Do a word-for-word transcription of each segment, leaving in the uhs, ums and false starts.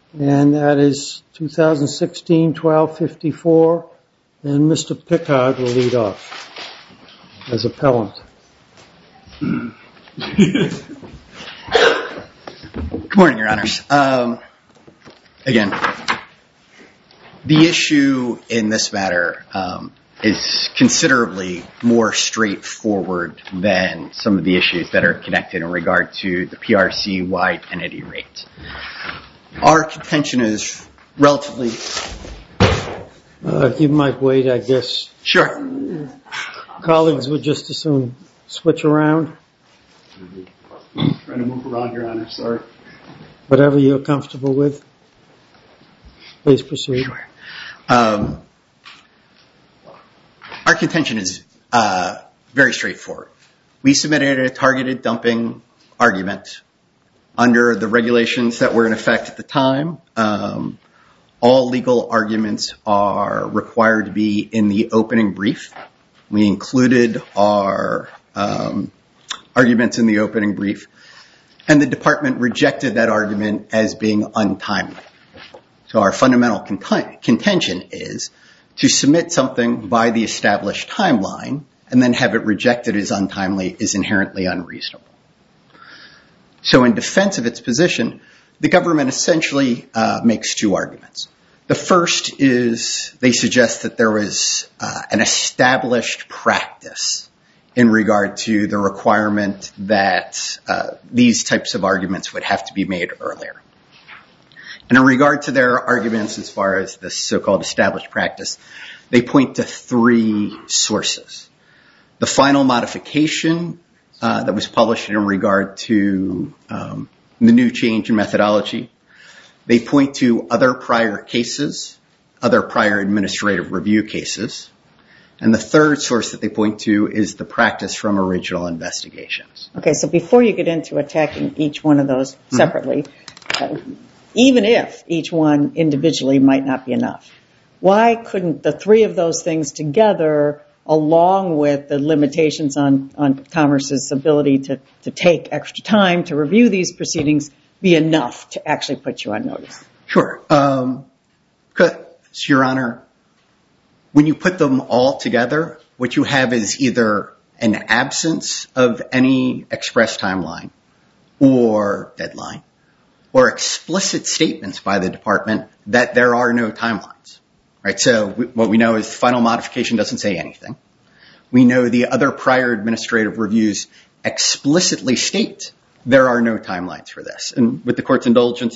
And that is two thousand sixteen twelve fifty-four. And Mister Pickard will lead off as appellant. Good morning, Your Honors. Um, again, the issue in this matter um, is considerably more straightforward than some of the issues that are connected in regard to the P R C-wide entity rate. Our contention is relatively... Uh, you might wait, I guess. Sure. Colleagues would just as soon switch around. Trying to move around, Your Honor. Sorry. Whatever you're comfortable with. Please proceed. Sure. Um, our contention is uh, very straightforward. We submitted a targeted dumping argument under the regulations that were in effect at the time. Um, all legal arguments are required to be in the opening brief. We included our um, arguments in the opening brief, and the department rejected that argument as being untimely. So our fundamental cont- contention is to submit something by the established timeline and then have it rejected as untimely is inherently unreasonable. So in defense of its position, the government essentially uh, makes two arguments. The first is they suggest that there was uh, an established practice in regard to the requirement that uh, these types of arguments would have to be made earlier. And in regard to their arguments as far as the so-called established practice, they point to three sources. The final modification uh, that was published in regard to um, the new change in methodology. They point to other prior cases, other prior administrative review cases. And the third source that they point to is the practice from original investigations. Okay, so before you get into attacking each one of those separately, mm-hmm. uh, even if each one individually might not be enough, why couldn't the three of those things together, along with the limitations on, on Commerce's ability to, to take extra time to review these proceedings, be enough to actually put you on notice? Sure. Um, Your Honor, when you put them all together, what you have is either an absence of any express timeline or deadline, or explicit statements by the department that there are no timelines. Right? So we, what we know is the final modification doesn't say anything. We know the other prior administrative reviews explicitly state there are no timelines for this. And with the court's indulgence,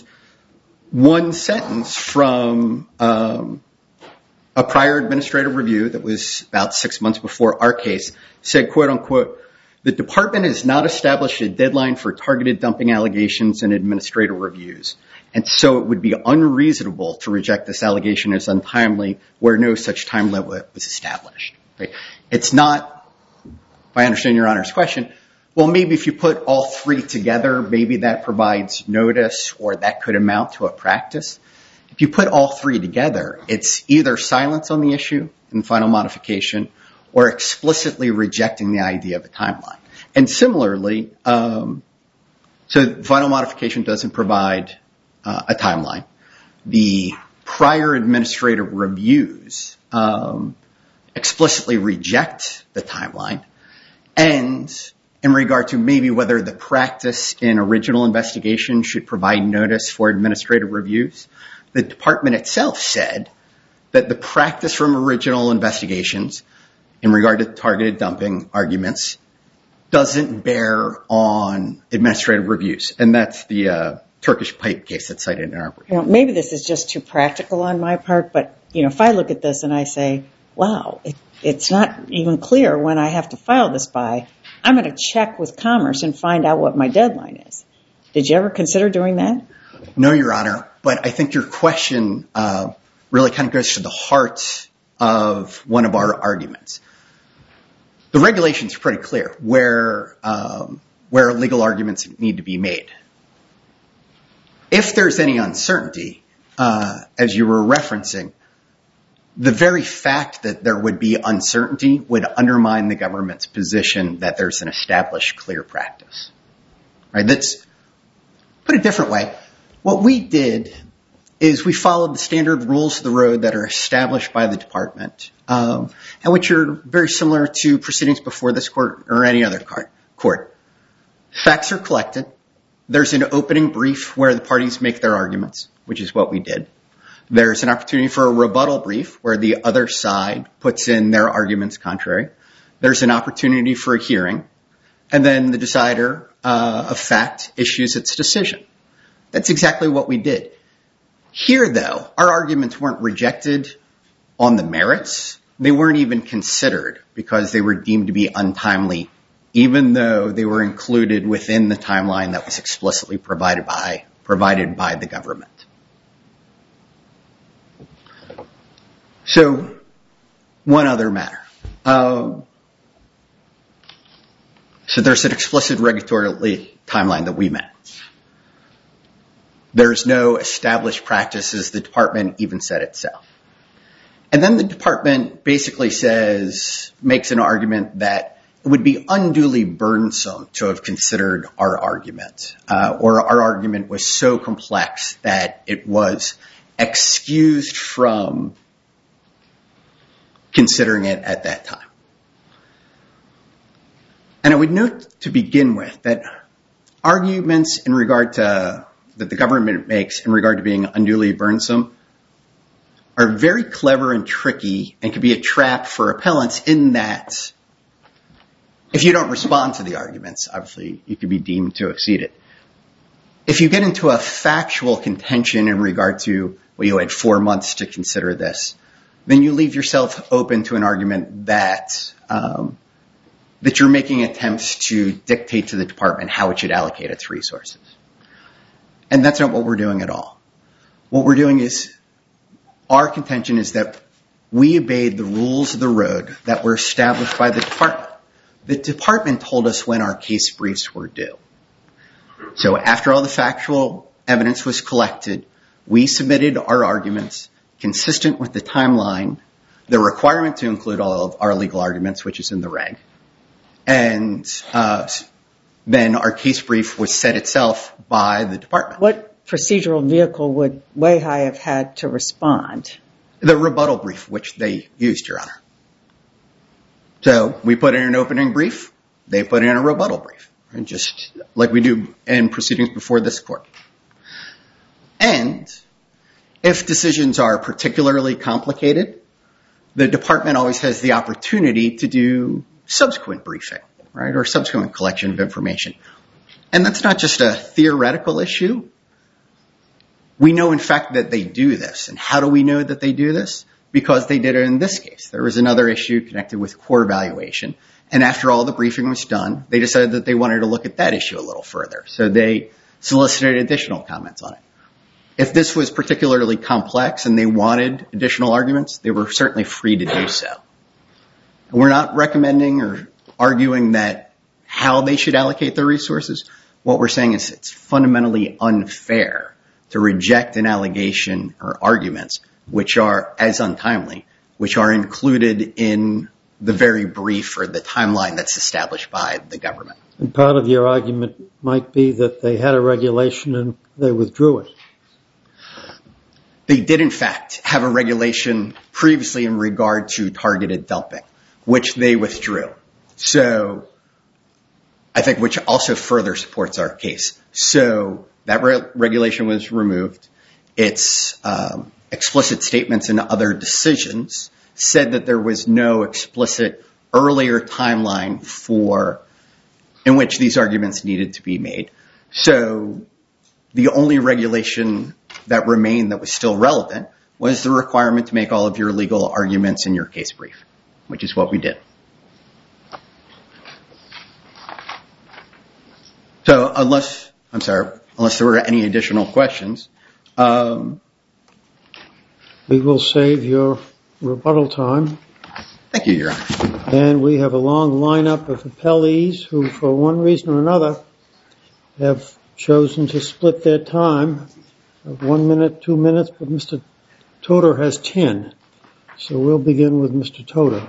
one sentence from um, a prior administrative review that was about six months before our case said, quote unquote, the department has not established a deadline for targeted dumping allegations and administrative reviews. And so it would be unreasonable to reject this allegation as untimely where no such time limit was established. Right? It's not, if I understand Your Honor's question, well, maybe if you put all three together, maybe that provides notice or that could amount to a practice. If you put all three together, it's either silence on the issue in the final modification or explicitly rejecting the idea of a timeline. And similarly, um, so the final modification doesn't provide uh, a timeline. The prior administrative reviews um, explicitly reject the timeline. And in regard to maybe whether the practice in original investigation should provide notice for administrative reviews, the department itself said that the practice from original investigations in regard to targeted dumping arguments doesn't bear on administrative reviews. And that's the uh, Turkish pipe case that's cited in our brief. You know, maybe this is just too practical on my part, but you know, if I look at this and I say, wow, it, it's not even clear when I have to file this by, I'm going to check with Commerce and find out what my deadline is. Did you ever consider doing that? No, Your Honor, but I think your question uh, really kind of goes to the heart of one of our arguments. The regulations are pretty clear where um, where legal arguments need to be made. If there's any uncertainty, uh, as you were referencing, the very fact that there would be uncertainty would undermine the government's position that there's an established clear practice. Right? That's, put a different way, what we did is we followed the standard rules of the road that are established by the department, um, and which are very similar to proceedings before this court or any other court. Facts are collected. There's an opening brief where the parties make their arguments, which is what we did. There's an opportunity for a rebuttal brief where the other side puts in their arguments contrary. There's an opportunity for a hearing, and then the decider uh, of fact issues its decision. That's exactly what we did. Here, though, our arguments weren't rejected on the merits. They weren't even considered because they were deemed to be untimely, even though they were included within the timeline that was explicitly provided by provided by the government. So, one other matter. Uh, so there's an explicit regulatory timeline that we met. There's no established practices. The department even said itself. And then the department basically says, makes an argument that it would be unduly burdensome to have considered our argument, uh, or our argument was so complex that it was excused from considering it at that time. And I would note to begin with that arguments in regard to that the government makes in regard to being unduly burdensome are very clever and tricky and can be a trap for appellants in that if you don't respond to the arguments, obviously you could be deemed to exceed it. If you get into a factual contention in regard to, well, you had four months to consider this, then you leave yourself open to an argument that um, that you're making attempts to dictate to the department how it should allocate its resources. And that's not what we're doing at all. What we're doing is, our contention is that we obeyed the rules of the road that were established by the department. The department told us when our case briefs were due. So after all the factual evidence was collected, we submitted our arguments consistent with the timeline, the requirement to include all of our legal arguments, which is in the reg. And uh, then our case brief was set itself by the department. What procedural vehicle would Weihai have had to respond? The rebuttal brief, which they used, Your Honor. So we put in an opening brief, they put in a rebuttal brief, and just like we do in proceedings before this court. And if decisions are particularly complicated, the department always has the opportunity to do subsequent briefing, right, or subsequent collection of information. And that's not just a theoretical issue. We know, in fact, that they do this. And how do we know that they do this? Because they did it in this case. There was another issue connected with core valuation. And after all the briefing was done, they decided that they wanted to look at that issue a little further. So they solicited additional comments on it. If this was particularly complex and they wanted additional arguments, they were certainly free to do so. And we're not recommending or arguing that how they should allocate their resources. What we're saying is it's fundamentally unfair to reject an allegation or arguments which are as untimely, which are included in the very brief or the timeline that's established by the government. And part of your argument might be that they had a regulation and they withdrew it. They did, in fact, have a regulation previously in regard to targeted dumping, which they withdrew. So I think which also further supports our case. So that re- regulation was removed. Its um, explicit statements and other decisions said that there was no explicit earlier timeline for in which these arguments needed to be made. So the only regulation that remained that was still relevant was the requirement to make all of your legal arguments in your case brief, which is what we did. So unless, I'm sorry, unless there were any additional questions. Um, we will save your rebuttal time. Thank you, Your Honor. And we have a long lineup of appellees who, for one reason or another, have chosen to split their time of one minute, two minutes, but Mister Toder has ten. So we'll begin with Mister Toder.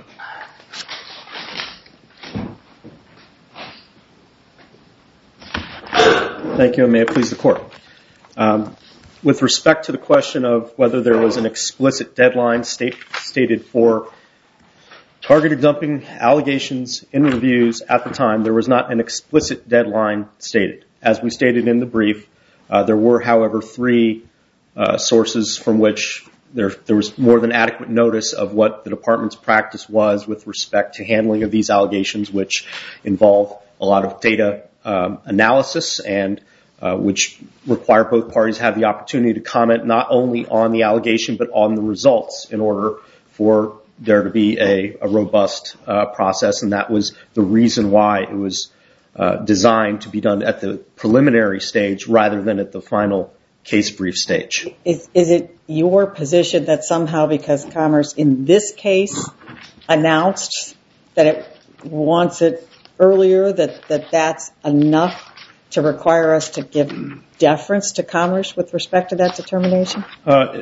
Thank you, and may it please the Court. Um, with respect to the question of whether there was an explicit deadline state, stated for targeted dumping allegations in reviews at the time, there was not an explicit deadline stated. As we stated in the brief, uh, there were, however, three uh, sources from which there, there was more than adequate notice of what the department's practice was with respect to handling of these allegations, which involve a lot of data um, analysis and uh, which require both parties to have the opportunity to comment not only on the allegation but on the results in order for there to be a, a robust uh, process, and that was the reason why it was uh, designed to be done at the preliminary stage rather than at the final case brief stage. Is, is it your position that somehow because Commerce in this case announced that it wants it earlier, that, that that's enough to require us to give deference to Commerce with respect to that determination? Uh,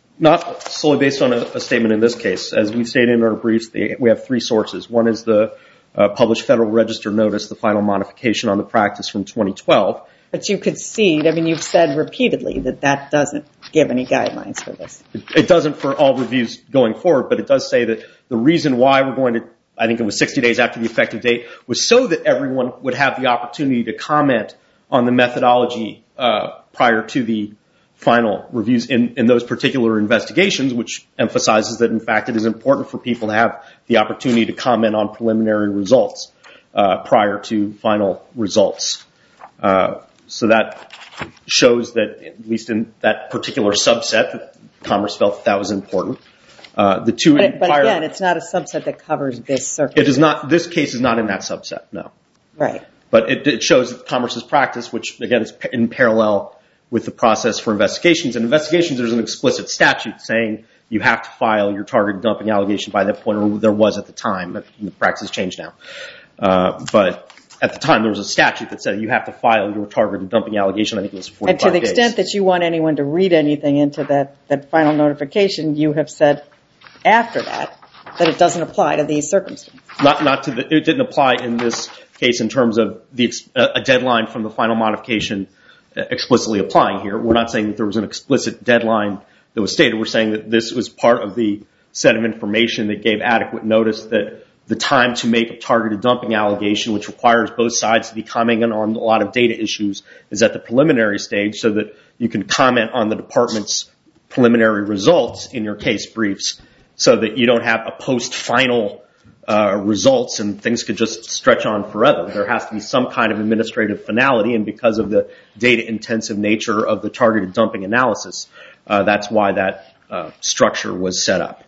Not solely based on a, a statement in this case. As we stated in our briefs, the, we have three sources. One is the uh, published Federal Register notice, the final modification on the practice from twenty twelve. But you concede, I mean, you've said repeatedly that that doesn't give any guidelines for this. It, it doesn't for all reviews going forward, but it does say that the reason why we're going to, I think it was sixty days after the effective date, was so that everyone would have the opportunity to comment on the methodology uh, prior to the final reviews in, in those particular investigations, which emphasizes that, in fact, it is important for people to have the opportunity to comment on preliminary results uh, prior to final results. Uh, so that shows that, at least in that particular subset, that Commerce felt that, that was important. Uh, the two but, but prior, again, it's not a subset that covers this circuit. It is not. This case is not in that subset, no. Right. But it, it shows that Commerce's practice, which, again, is in parallel with the process for investigations. And investigations, there's an explicit statute saying you have to file your targeted dumping allegation by that point, or there was at the time. The practice has changed now. Uh, but at the time, there was a statute that said you have to file your targeted dumping allegation. I think it was forty-five days. And to the extent that you want anyone to read anything into that, that final notification, you have said after that that it doesn't apply to these circumstances. Not, not to the, it didn't apply in this case in terms of the a deadline from the final modification explicitly applying here. We're not saying that there was an explicit deadline that was stated. We're saying that this was part of the set of information that gave adequate notice that the time to make a targeted dumping allegation, which requires both sides to be commenting on a lot of data issues, is at the preliminary stage so that you can comment on the department's preliminary results in your case briefs so that you don't have a post-final Uh, results and things could just stretch on forever. There has to be some kind of administrative finality, and because of the data-intensive nature of the targeted dumping analysis, uh, that's why that uh, structure was set up.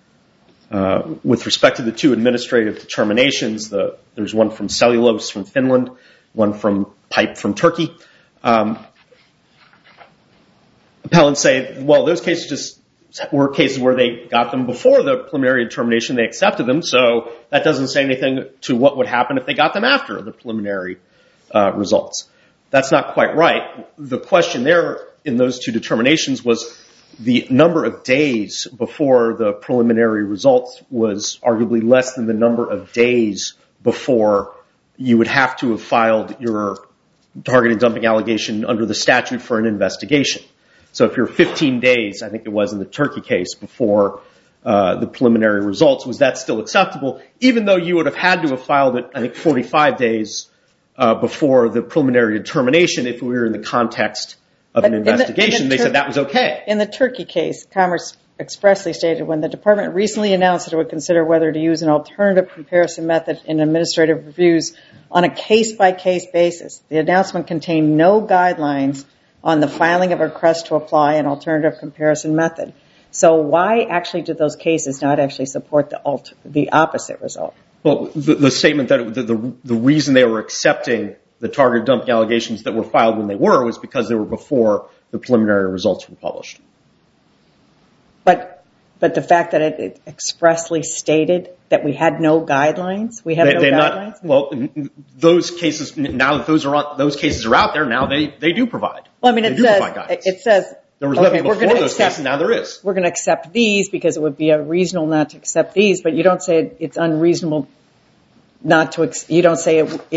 Uh, with respect to the two administrative determinations, the, there's one from cellulose from Finland, one from pipe from Turkey. Um, appellants say, well, those cases just were cases where they got them before the preliminary determination, they accepted them, so that doesn't say anything to what would happen if they got them after the preliminary uh, results. That's not quite right. The question there in those two determinations was the number of days before the preliminary results was arguably less than the number of days before you would have to have filed your targeted dumping allegation under the statute for an investigation. So if you're fifteen days, I think it was in the Turkey case, before uh, the preliminary results, was that still acceptable? Even though you would have had to have filed it, I think, forty-five days uh, before the preliminary determination if we were in the context of but an investigation. The, the they Tur- said that was okay. In the Turkey case, Commerce expressly stated when the department recently announced that it would consider whether to use an alternative comparison method in administrative reviews on a case-by-case basis. The announcement contained no guidelines on the filing of a request to apply an alternative comparison method. So why actually did those cases not actually support the alter, the opposite result? Well, the, the statement that the, the, the reason they were accepting the targeted dumping allegations that were filed when they were was because they were before the preliminary results were published. But but the fact that it, it expressly stated that we had no guidelines, we have they, no guidelines. Not, well, those cases now that those are on, those cases are out there now, they they do provide. Well, I mean, it says it says there was okay, nothing before those accept, cases. Now there is. We're going to accept these because it would be unreasonable not to accept these, but you don't say it, it's unreasonable not to. You don't say it, it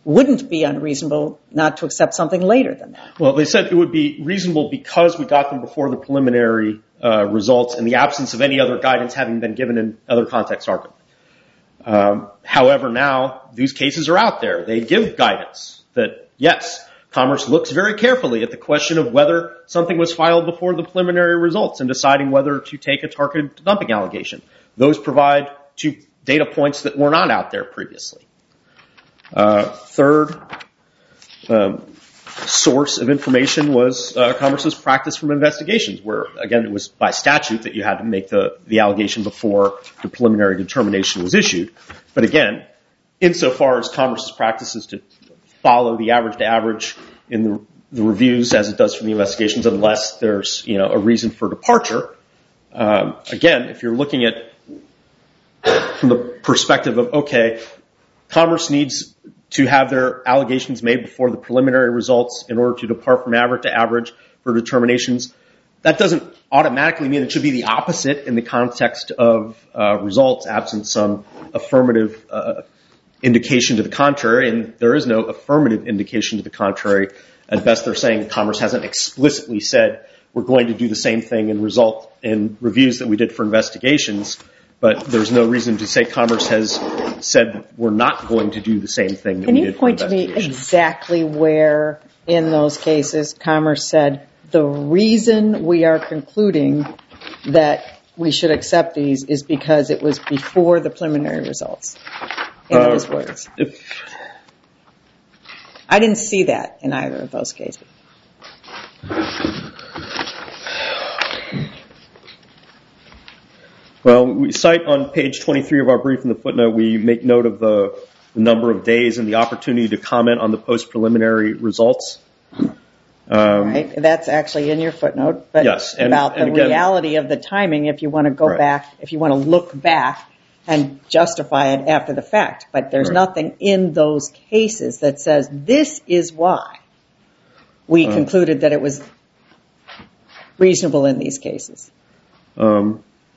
wouldn't be unreasonable not to accept something later than that. Well, they said it would be reasonable because we got them before the preliminary uh, results in the absence of any other guidance having been given in other contexts argument. Um, however, now these cases are out there. They give guidance that, yes, Commerce looks very carefully at the question of whether something was filed before the preliminary results and deciding whether to take a targeted dumping allegation. Those provide two data points that were not out there previously. Uh, third um, source of information was uh, Commerce's practice from investigations, where, again, it was by statute that you had to make the, the allegation before the preliminary determination was issued. But again, insofar as Commerce's practice is to follow the average to average in the, the reviews as it does for the investigations, unless there's, you know, a reason for departure. Um, again, if you're looking at from the perspective of, okay, Commerce needs to have their allegations made before the preliminary results in order to depart from average to average for determinations, that doesn't automatically mean it should be the opposite in the context of uh, results, absent some affirmative uh, indication to the contrary, and there is no affirmative indication to the contrary. At best, they're saying Commerce hasn't explicitly said we're going to do the same thing in result in reviews that we did for investigations, but there's no reason to say Commerce has said we're not going to do the same thing that Can we you did for point to me investigations. exactly where in those cases Commerce said the reason we are concluding that we should accept these is because it was before the preliminary results? In Uh, those words. If, I didn't see that in either of those cases. well, we cite on page twenty-three of our brief in the footnote, we make note of the, the number of days and the opportunity to comment on the post-preliminary results. Um, Right? That's actually in your footnote, but Yes, and- about the and again- reality of the timing if you want to go Right. back, if you want to look back and justify it after the fact. But there's Right. nothing in those cases that says this is why we Uh. concluded that it was reasonable in these cases. Um,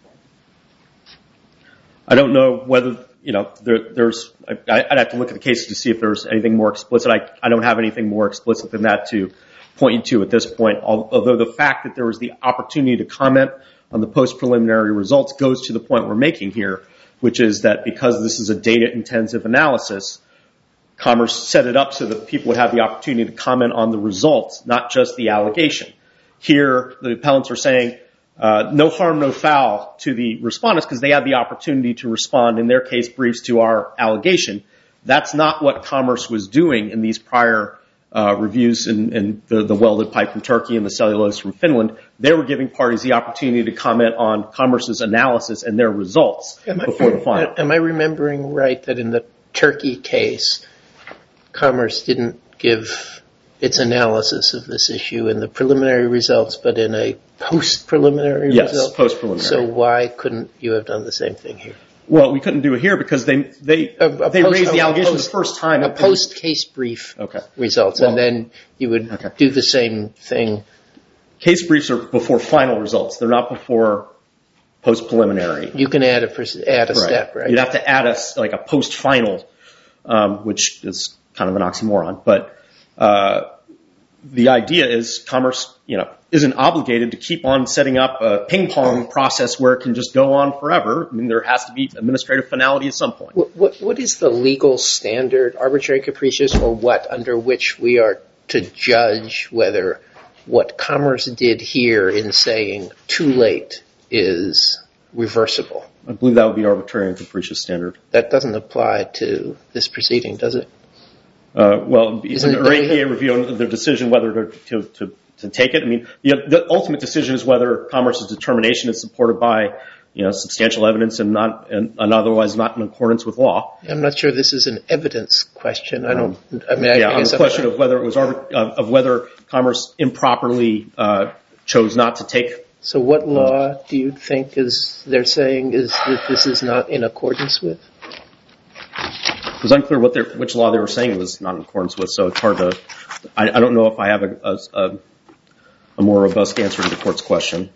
I don't know whether, you know, there, there's, I, I'd have to look at the cases to see if there's anything more explicit. I, I don't have anything more explicit than that to point you to at this point, although the fact that there was the opportunity to comment on the post-preliminary results goes to the point we're making here, which is that because this is a data-intensive analysis, Commerce set it up so that people would have the opportunity to comment on the results, not just the allegation. Here, the appellants are saying, uh, no harm, no foul to the respondents because they had the opportunity to respond in their case briefs to our allegation. That's not what Commerce was doing in these prior uh, reviews in, in the, the welded pipe from Turkey and the cellulose from Finland. They were giving parties the opportunity to comment on Commerce's analysis and their results Am I, before the final. am I remembering right that in the Turkey case, Commerce didn't give its analysis of this issue in the preliminary results, but in a post-preliminary Yes, result? post-preliminary. So why couldn't you have done the same thing here? Well, we couldn't do it here because they they A- a they post- raised the a allegation post- the first time. A post-case brief Okay. results, Well, and then you would okay. do the same thing. Case briefs are before final results. They're not before post-preliminary. You can add a, pers- add a step, right? You'd have to add a s- like a post-final, um, which is kind of an oxymoron. But uh, the idea is Commerce, you know, isn't obligated to keep on setting up a ping pong process where it can just go on forever. I mean, there has to be administrative finality at some point. What, what, what is the legal standard, arbitrary, capricious, or what, under which we are to judge whether what Commerce did here in saying too late is reversible? I believe that would be arbitrary and capricious standard. That doesn't apply to this proceeding, does it? Uh, well, it's Isn't an it- A P A review on the decision whether to, to, to, to take it. I mean, the, the ultimate decision is whether Commerce's determination is supported by, you know, substantial evidence and not, and, and otherwise not in accordance with law. I'm not sure this is an evidence question. I don't, I mean, I, Yeah, I on guess the I'm- question of whether it was arbit- of, of whether Commerce improperly uh, chose not to take. So what law do you think is, they're saying is that this is not in accordance with? It was unclear what their, which law they were saying it was not in accordance with, so it's hard to. I, I don't know if I have a, a, a more robust answer to the court's question.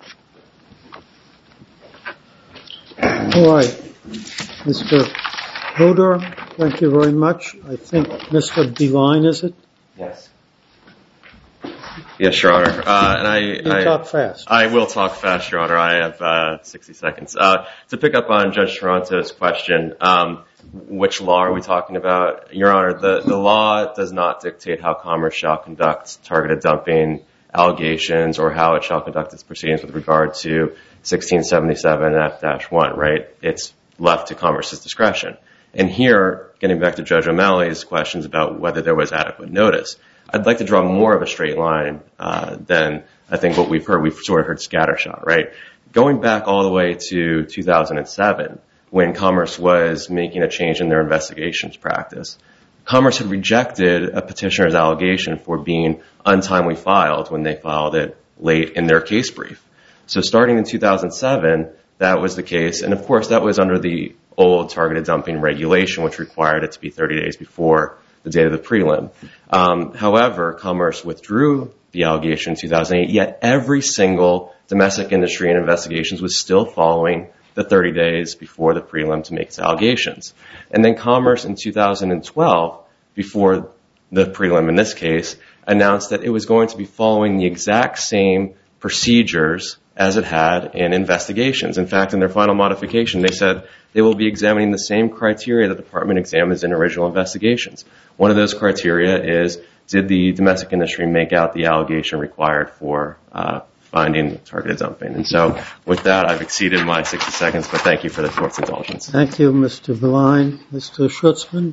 All right, Mister Toder, thank you very much. I think Mister Beeline, is it? Yes. Yes, Your Honor. Uh, and I, You I talk fast. I will talk fast, Your Honor. I have uh, sixty seconds. Uh, to pick up on Judge Toronto's question, um, which law are we talking about? Your Honor, the, the law does not dictate how Commerce shall conduct targeted dumping allegations or how it shall conduct its proceedings with regard to sixteen seventy-seven F one, right? It's left to Commerce's discretion. And here, getting back to Judge O'Malley's questions about whether there was adequate notice, I'd like to draw more of a straight line uh, than I think what we've heard. We've sort of heard scattershot, right? Going back all the way to two thousand seven, when Commerce was making a change in their investigations practice, Commerce had rejected a petitioner's allegation for being untimely filed when they filed it late in their case brief. So starting in two thousand seven, that was the case. And of course, that was under the old targeted dumping regulation, which required it to be thirty days before the date of the prelim. Um, however, Commerce withdrew the allegation in two thousand eight, yet every single domestic industry and investigations was still following the thirty days before the prelim to make its allegations. And then Commerce in two thousand twelve, before the prelim in this case, announced that it was going to be following the exact same procedures as it had in investigations. In fact, in their final modification, they said they will be examining the same criteria that the department examines in original investigations. One of those criteria is, did the domestic industry make out the allegation required for uh, finding targeted dumping? And so with that, I've exceeded my sixty seconds, but thank you for the court's indulgence. Thank you, Mister Beeline. Mister Schutzman.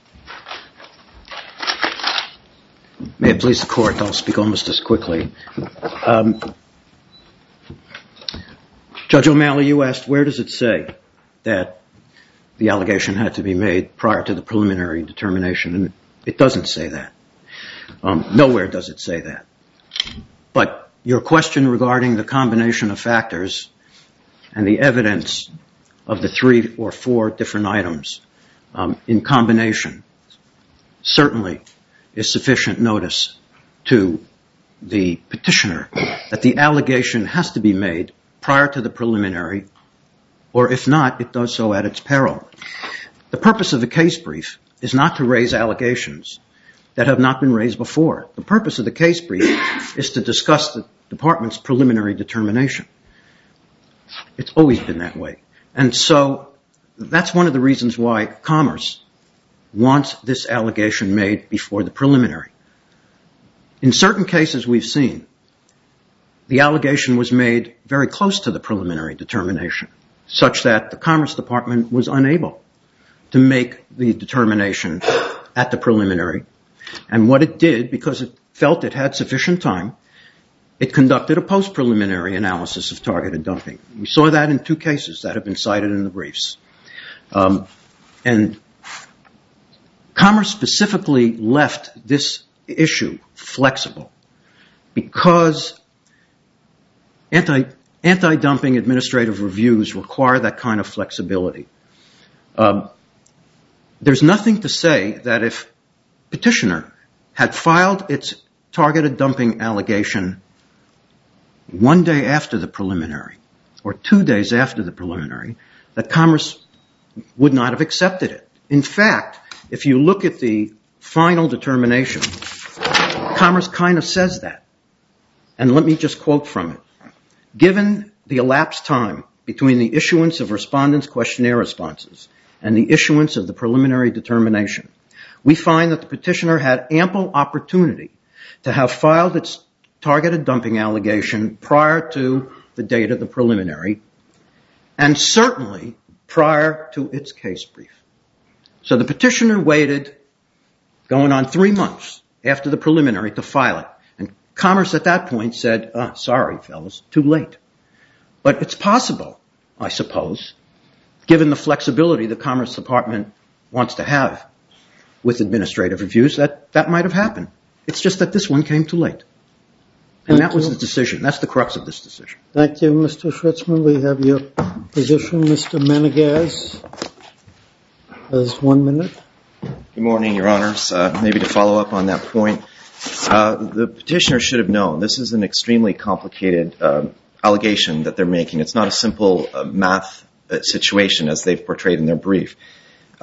May it please the court, I'll speak almost as quickly. Um, Judge O'Malley, you asked, where does it say that the allegation had to be made prior to the preliminary determination? And it doesn't say that. Um, nowhere does it say that. But your question regarding the combination of factors and the evidence of the three or four different items um, in combination certainly is sufficient notice to the petitioner that the allegation has to be made prior to the preliminary, or if not, it does so at its peril. The purpose of the case brief is not to raise allegations that have not been raised before. The purpose of the case brief is to discuss the department's preliminary determination. It's always been that way. And so that's one of the reasons why Commerce wants this allegation made before the preliminary. In certain cases we've seen, the allegation was made very close to the preliminary determination, such that the Commerce Department was unable to make the determination at the preliminary. And what it did, because it felt it had sufficient time, it conducted a post-preliminary analysis of targeted dumping. We saw that in two cases that have been cited in the briefs. Um, and Commerce specifically left this issue flexible because anti, anti-dumping administrative reviews require that kind of flexibility. Um, there's nothing to say that if petitioner had filed its targeted dumping allegation one day after the preliminary or two days after the preliminary, that Commerce would not have accepted it. In fact, if you look at the final determination, Commerce kind of says that. And let me just quote from it. Given the elapsed time between the issuance of respondents' questionnaire responses and the issuance of the preliminary determination, we find that the petitioner had ample opportunity to have filed its targeted dumping allegation prior to the date of the preliminary and certainly prior to its case brief. So the petitioner waited going on three months after the preliminary to file it. And Commerce at that point said, oh, sorry, fellas, too late. But it's possible, I suppose, given the flexibility the Commerce Department wants to have with administrative reviews, that that might have happened. It's just that this one came too late. And that was the decision. That's the crux of this decision. Thank you, Mister Schritzman. We have your position. Mister Menegaz has one minute. Good morning, Your Honors. Uh, maybe to follow up on that point, uh, the petitioner should have known this is an extremely complicated uh, allegation that they're making. It's not a simple uh, math situation as they've portrayed in their brief.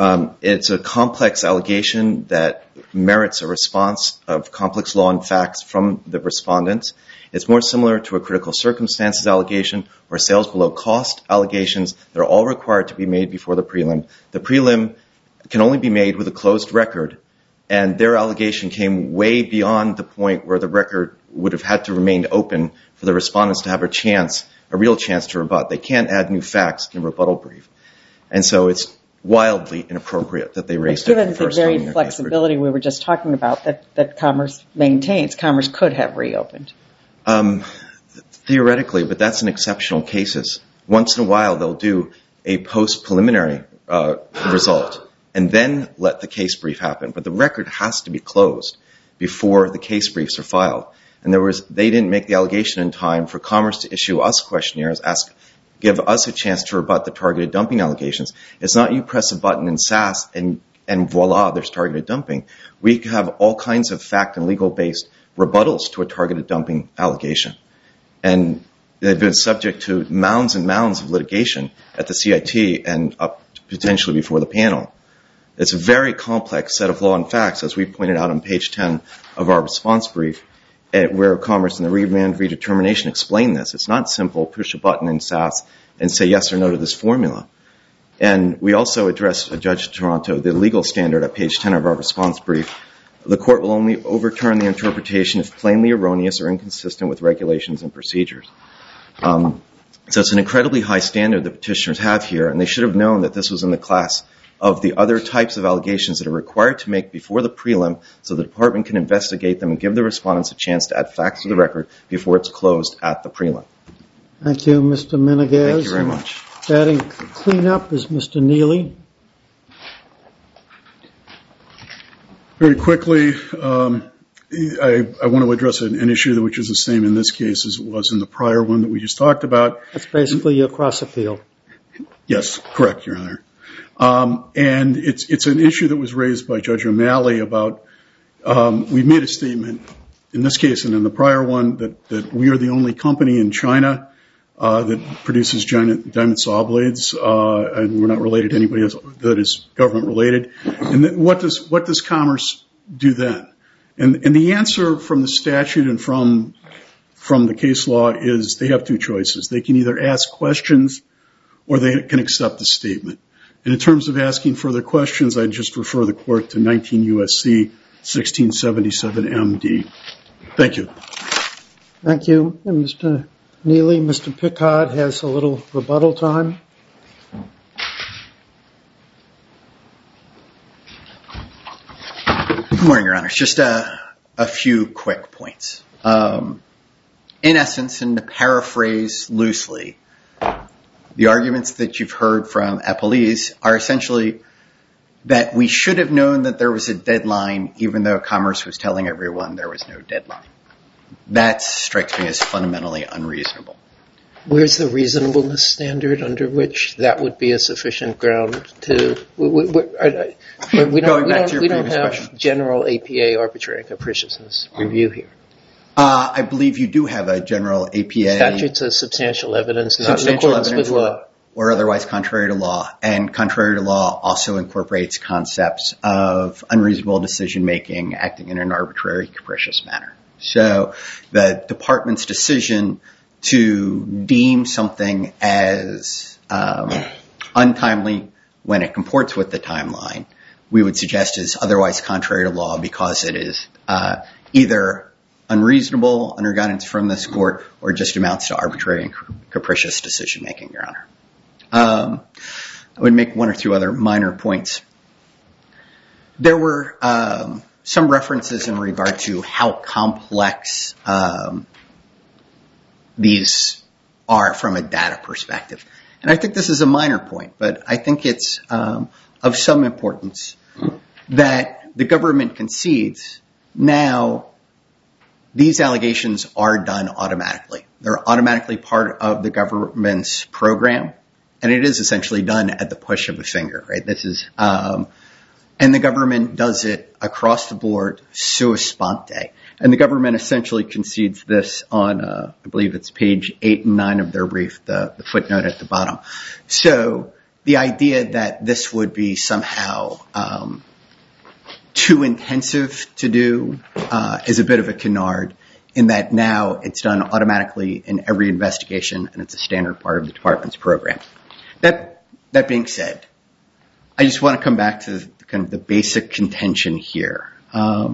Um, it's a complex allegation that merits a response of complex law and facts from the respondents. It's more similar to a critical circumstances allegation or sales below cost allegations that are all required to be made before the prelim. The prelim can only be made with a closed record, and their allegation came way beyond the point where the record would have had to remain open for the respondents to have a chance, a real chance to rebut. They can't add new facts in a rebuttal brief. And so it's wildly inappropriate that they raised it Given the the first time in very their flexibility we were just talking about that, that Commerce maintains, Commerce could have reopened. Um, theoretically, but that's in exceptional cases. Once in a while, they'll do a post-preliminary uh, result and then let the case brief happen. But the record has to be closed before the case briefs are filed. And there was, they didn't make the allegation in time for Commerce to issue us questionnaires, ask, give us a chance to rebut the targeted dumping allegations. It's not you press a button in S A S and, and voila, there's targeted dumping. We have all kinds of fact and legal-based rebuttals to a targeted dumping allegation. And they've been subject to mounds and mounds of litigation at the C I T and up potentially before the panel. It's a very complex set of law and facts, as we pointed out on page ten of our response brief, where Commerce and the remand redetermination explain this. It's not simple, push a button in S A S and say yes or no to this formula. And we also address, Judge Toronto, the legal standard at page ten of our response brief. The court will only overturn the interpretation if plainly erroneous or inconsistent with regulations and procedures. Um, so it's an incredibly high standard the petitioners have here, and they should have known that this was in the class of the other types of allegations that are required to make before the prelim so the department can investigate them and give the respondents a chance to add facts to the record before it's closed at the prelim. Thank you, Mister Menegas. Thank you very much. Adding cleanup is Mister Neely. Very quickly, um, I, I want to address an, an issue which is the same in this case as it was in the prior one that we just talked about. That's basically your cross appeal. Yes, correct, Your Honor. Um, and it's it's an issue that was raised by Judge O'Malley about, um, we made a statement in this case and in the prior one that, that we are the only company in China uh, that produces giant diamond saw blades, uh, and we're not related to anybody else that is government related. And then what does what does Commerce do then? And, and the answer from the statute and from from the case law is they have two choices. They can either ask questions or they can accept the statement. And in terms of asking further questions, I'd just refer the court to nineteen U S C sixteen seventy-seven M D. Thank you. Thank you, and Mister Neely. Mister Pickard has a little rebuttal time. Good morning, Your Honor. Just a, a few quick points. Um, in essence, and to paraphrase loosely, the arguments that you've heard from appellees are essentially that we should have known that there was a deadline even though Commerce was telling everyone there was no deadline. That strikes me as fundamentally unreasonable. Where's the reasonableness standard under which that would be a sufficient ground to... We, we, we, I, I, we don't, we don't, we don't have question. General A P A arbitrary and capriciousness review here. Uh, I believe you do have a general A P A. Statute says substantial evidence, not substantial in accordance evidence with law. Or, or otherwise contrary to law. And contrary to law also incorporates concepts of unreasonable decision-making acting in an arbitrary, capricious manner. So the department's decision to deem something as um, untimely when it comports with the timeline, we would suggest is otherwise contrary to law because it is uh, either unreasonable under guidance from this court or just amounts to arbitrary and capricious decision-making, Your Honor. Um, I would make one or two other minor points. There were um, some references in regard to how complex um, these are from a data perspective. And I think this is a minor point, but I think it's um, of some importance that the government concedes now these allegations are done automatically. They're automatically part of the government's program, and it is essentially done at the push of a finger, right? This is, um, and the government does it across the board, sua sponte. And the government essentially concedes this on, uh, I believe it's page eight and nine of their brief, the, the footnote at the bottom. So the idea that this would be somehow um, too intensive to do uh, is a bit of a canard, in that now it's done automatically in every investigation and it's a standard part of the department's program. That that being said, I just want to come back to the, kind of the basic contention here. Um,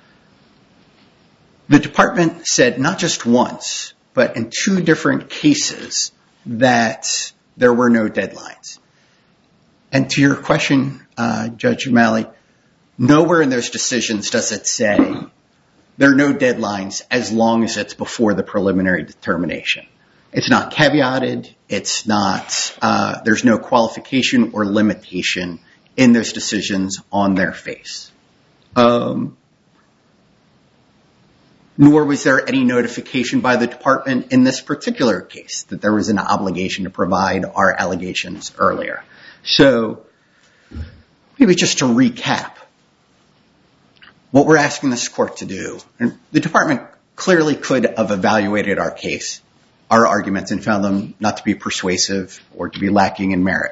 the department said not just once, but in two different cases that there were no deadlines. And to your question, uh, Judge O'Malley, nowhere in those decisions does it say there are no deadlines as long as it's before the preliminary determination. It's not caveated. It's not, uh, there's no qualification or limitation in those decisions on their face. Um, nor was there any notification by the department in this particular case that there was an obligation to provide our allegations earlier. So maybe just to recap, what we're asking this court to do, and the department clearly could have evaluated our case, our arguments, and found them not to be persuasive or to be lacking in merit.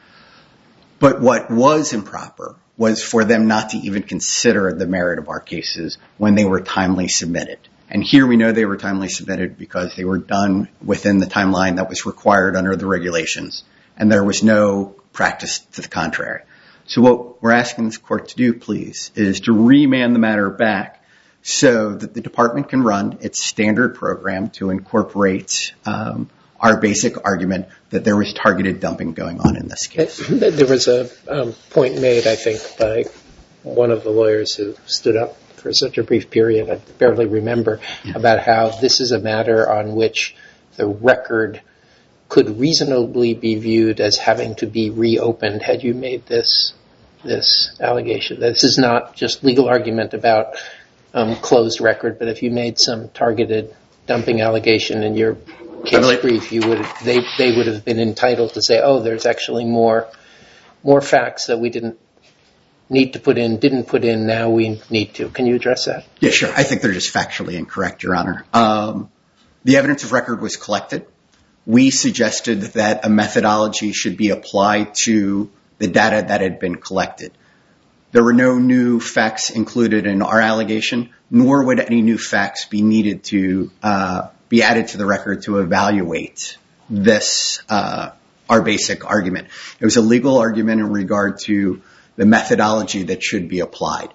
But what was improper was for them not to even consider the merit of our cases when they were timely submitted. And here we know they were timely submitted because they were done within the timeline that was required under the regulations, and there was no practice to the contrary. So what we're asking this court to do, please, is to remand the matter back so that the department can run its standard program to incorporate um, our basic argument that there was targeted dumping going on in this case. There was a um, point made, I think, by one of the lawyers who stood up for such a brief period, I barely remember, yeah. about how this is a matter on which the record could reasonably be viewed as having to be reopened had you made this this allegation. This is not just legal argument about um, closed record, but if you made some targeted dumping allegation in your case brief, you would they they would have been entitled to say, oh, there's actually more more facts that we didn't need to put in, didn't put in, now we need to. Can you address that? Yeah, sure. I think they're just factually incorrect, Your Honor. Um, the evidence of record was collected. We suggested that a methodology should be applied to the data that had been collected. There were no new facts included in our allegation, nor would any new facts be needed to uh, be added to the record to evaluate this, uh, our basic argument. It was a legal argument in regard to the methodology that should be applied.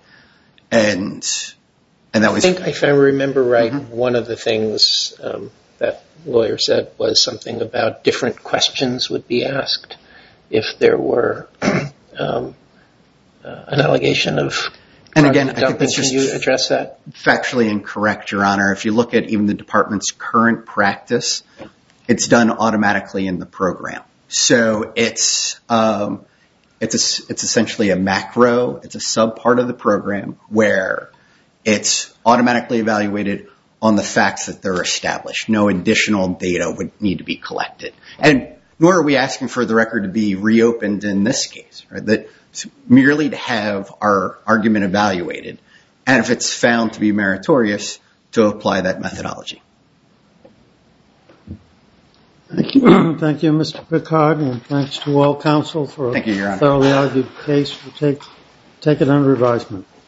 And and that was... I think if I remember right, mm-hmm. one of the things um, that lawyer said was something about different questions would be asked if there were um, uh, an allegation of and again, I think that's Can just you address that? Factually incorrect, Your Honor. If you look at even the department's current practice, it's done automatically in the program. So it's um, it's a, it's essentially a macro. It's a sub part of the program where it's automatically evaluated on the facts that they're established. No additional data would need to be collected. And nor are we asking for the record to be reopened in this case, right? That merely to have our argument evaluated, and if it's found to be meritorious, to apply that methodology. Thank you, Thank you, Mister Picard, and thanks to all counsel for Thank you, Your Honor. a thoroughly argued case. We'll take take it under advisement.